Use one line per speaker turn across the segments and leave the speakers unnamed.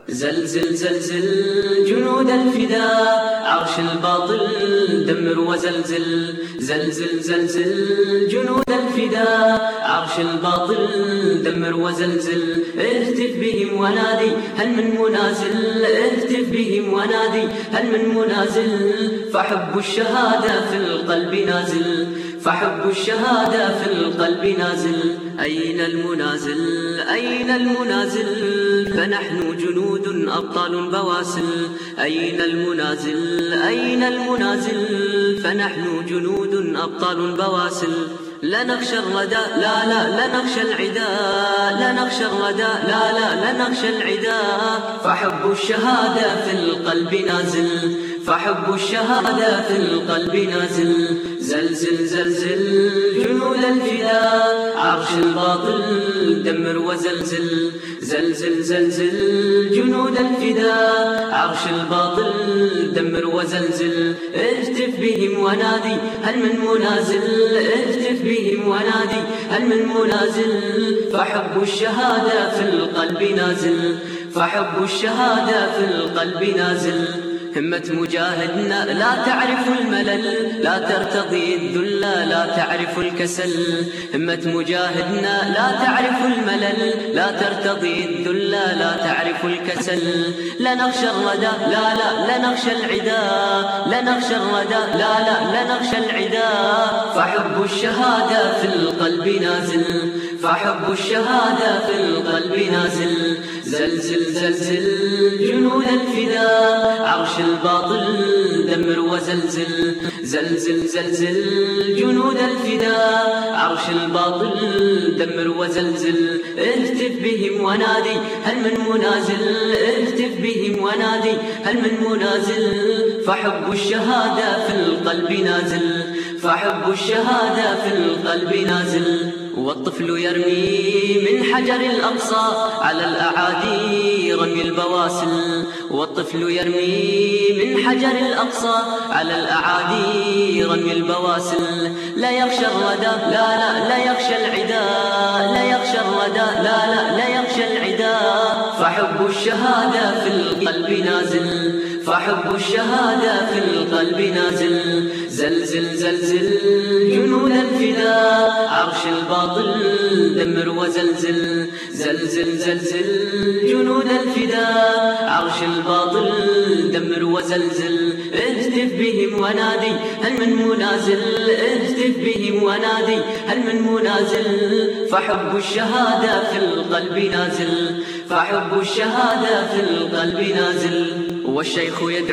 زلزل زلزل جنود الفداء، عرش الباطل دمر وزلزل. زلزل زلزل جنود الفداء، عرش الباطل دمر وزلزل. اهتف بهم ونادي هل من منازل، اهتف بهم ونادي هل من منازل. فحب الشهادة في القلب نازل، فحب الشهادة في القلب نازل. أين المنازل أين المنازل، فنحن جنود أبطال بواسل. أين المنازل أين المنازل، فنحن جنود أبطال بواسل. لا نخشى الردى لا لا لا نخشى العداء، لا نخشى الردى لا لا لا نخشى العداء. فحب الشهادة في القلب نازل، فحب الشهادة في القلب نازل. زلزل زلزل جنود الفداء، عرش الباطل دمر وزلزل. زلزل زلزل جنود الفداء، عرش الباطل دمر وزلزل. اهتف بهم ونادي هل من منازل، اهتف بهم ونادي هل من منازل. فحب الشهادة في القلب نازل، فحب الشهادة في القلب نازل. همة مجاهدنا لا تعرف الملل، لا ترتضي الذل لا تعرف الكسل. همة مجاهدنا لا تعرف الملل، لا ترتضي الذل لا تعرف الكسل. لا نخشى الردى لا لا لا نخشى العداء، لا نخشى الردى لا لا لا نخشى العداء. فحب الشهادة في القلب نازل، فحب الشهادة في القلب نازل. زلزل زلزل جنود الفداء، عرش الباطل دمر وزلزل. زلزل زلزل جنود الفداء، عرش الباطل دمر وزلزل. اهتف بهم ونادي هل من منازل، اهتف بهم ونادي هل من منازل. فحب الشهادة في القلب نازل، فحب الشهادة في القلب نازل. والطفل يرمي من حجر الأقصى على الأعادي رمي البواسل. والطفل يرمي من حجر الأقصى على الأعادي رمي البواسل. لا يخشى الردى لا لا لا يخشى العداء، لا يخشى الردى لا لا لا يخشى العداء. فحب الشهادة في القلب نازل، فحب الشهادة في القلب نازل. زلزل زلزل جنود الفداء، عرش الباطل دمر وزلزل. زلزل زلزل جنود الفداء، عرش الباطل دمر وزلزل. اهتف بهم ونادي هل من منازل، اهتف بهم ونادي هل من منازل. فحب الشهادة في القلب نازل، فحب الشهادة في القلب نازل. والشيخ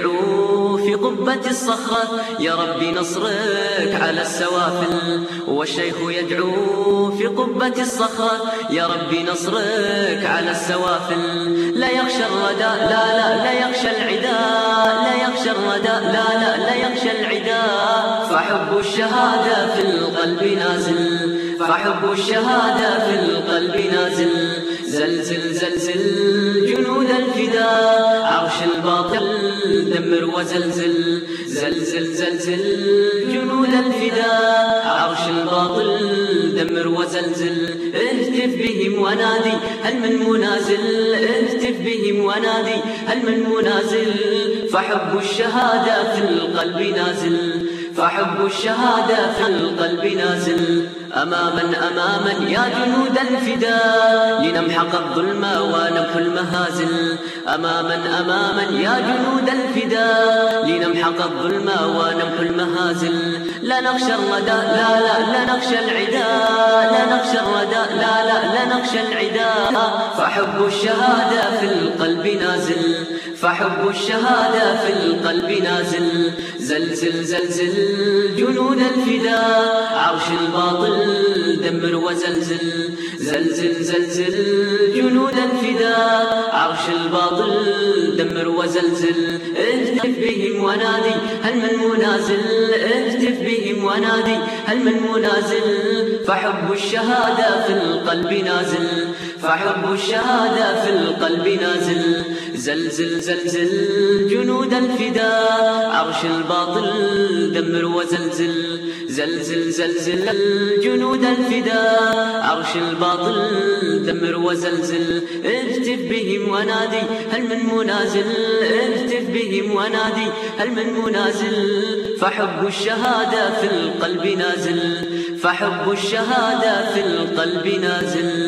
يدعو في قبة الصخرة يا رب نصرك على السوافل. والشيخ يدعو في قبة الصخرة يا رب نصرك على السوافل. لا يخشى الردى لا لا لا يخشى العداء، لا يخشى الردى لا لا لا يخشى العداء. فحب الشهادة في القلب نازل، فحب الشهادة في القلب نازل. زلزل زلزل جنود الفداء، عرش الباطل دمر وزلزل. زلزل زلزل جنود الفداء، عرش الباطل دمر وزلزل. اهتف بهم ونادي هل من منازل، اهتف بهم ونادي هل من منازل. فحب الشهادة في القلب نازل، فحب الشهادة في القلب نازل. أماما أماما يا جنود الفداء، لنمحق الظلم ونمحو المهازل. أماما أماما يا جنود الفداء، لنمحق الظلم ونمحو المهازل. لا نخشى الردى لا لا لا نخشى العداء، لا نخشى الردى لا لا لا نخشى العداء. فحب الشهادة في القلب نازل، فحب الشهادة في القلب نازل. زلزل زلزل جنود الفداء، عرش الباطل دمر وزلزل. زلزل زلزل جنود الفداء، عرش الباطل دمر وزلزل. اهتف بهم ونادي هل من منازل، اهتف بهم ونادي هل من منازل. فحب الشهادة في القلب نازل، فحب الشهادة في القلب نازل. زلزل زلزل جنود الفداء عرش الباطل دمر وزلزل. زلزل زلزل جنود الفداء عرش الباطل دمر وزلزل. اهتف بهم ونادي هل من منازل، اهتف بهم ونادي هل من منازل. فحب الشهادة في القلب نازل، فحب الشهادة في القلب نازل.